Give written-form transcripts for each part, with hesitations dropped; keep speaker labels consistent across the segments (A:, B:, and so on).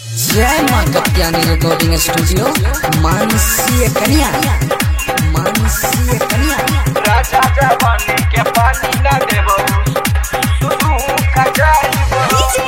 A: जय मां Katyani recording studio Mansi कन्या
B: राजा जवानी के पानी ना देबो तू खजाइबो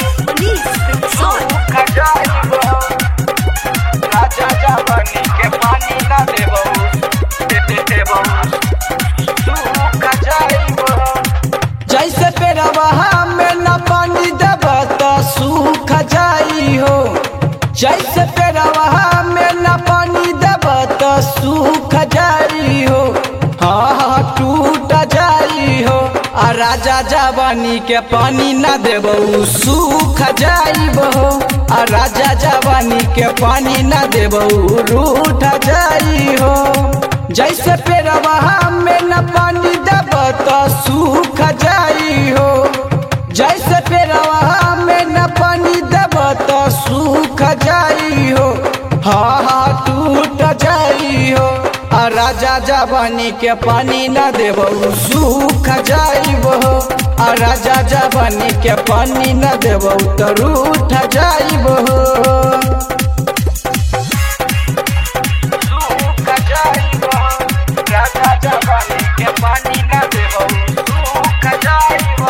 B: खजाइबो राजा जवानी के पानी ना देबो देबो तू खजाइबो
C: जैसे पेड़वा में न पानी देब तो सूख जाई हो। जैसे पेड़वा में न पानी देब तो सूख जाई हो। हाँ टूट जाई हो। आ राजा जवानी के पानी न देब सूख जाइब हो। आ राजा जवानी के पानी न देब रूठ जाई हो। जैसे पेड़वा में न पानी देब तो सूख जाई हो। जैसे पेड़वा में न पानी देब तो सूख जाई हो। हाँ टूट जाई हो। आ राजा जवानी के पानी न देब सूख जाइब हो। आ राजा जवानी के पानी न देब तो रूठ जाइब हो।
B: राजा जवानी के पानी ना देबो तू खजाइबो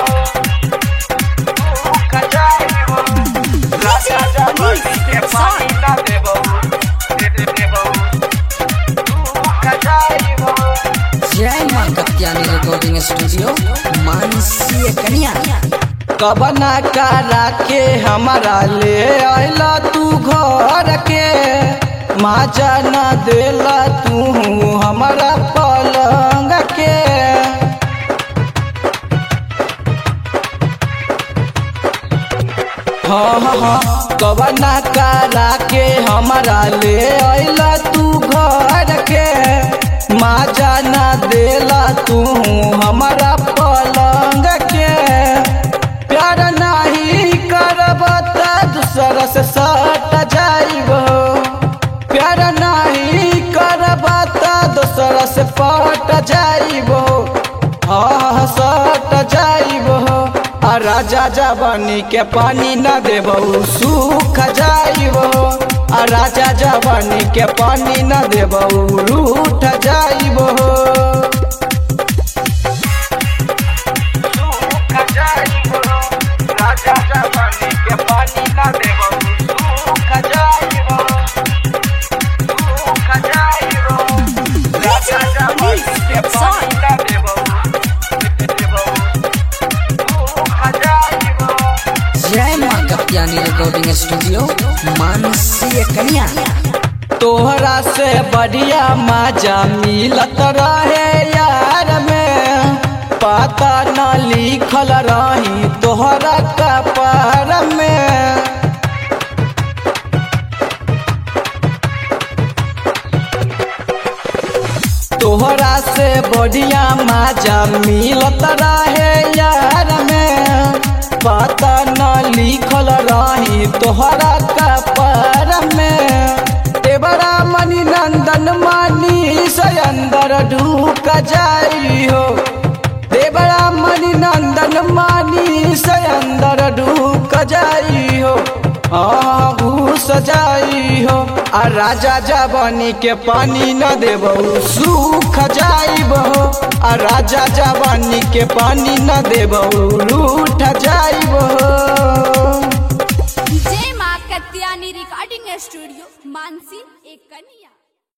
B: राजा जवानी के पानी ना देबो तू खजाइबो
A: जय मां कत्यानी रिकॉर्डिंग स्टूडियो मानसी कन्या
C: कबना करा के हमारा ले आइला तू घर के माजा न देला तू हमारा पलंग के। हाँ कबना करा के हमारा ले आइला तू घर के माजा न देला तू हमारा पलंग के। प्यार नहीं करब त दूसरा से सट जाइब। प्यार नहीं करब त दूसरा से पट जाइब। हाँ सट जाइब। आ राजा जवानी के पानी न देब सूख जाइब। आ राजा जवानी के पानी न देब रूठ जाइब।
B: राजा जवानी के पानी ना देबो तू खजाइबो राजा जवानी के पानी ना देबो तू खजाइबो
A: जय मां कत्यानी रिकॉर्डिंग स्टूडियो मानसी कन्या
C: तोहरा से बढ़िया मजा मिलत रहे यार में पता न लिखल रही तोहरा कपार में। तोहरा से बढ़िया मजा मिलत रहे यार में पता न लिखल रही तोहरा कपार में। तेबरा मणि नंदन मानी से अंदर ढूक जाई हो। देवरा मणि नंदन मानी से अंदर ढूक जाई हो। घुस जाई हो। आ राजा जवानी के पानी न देब सूख जाइब हो। आ राजा जवानी के पानी न देब रूठ जाइब हो।
D: जय मां कत्यानी रिकॉर्डिंग स्टूडियो मानसी कन्या।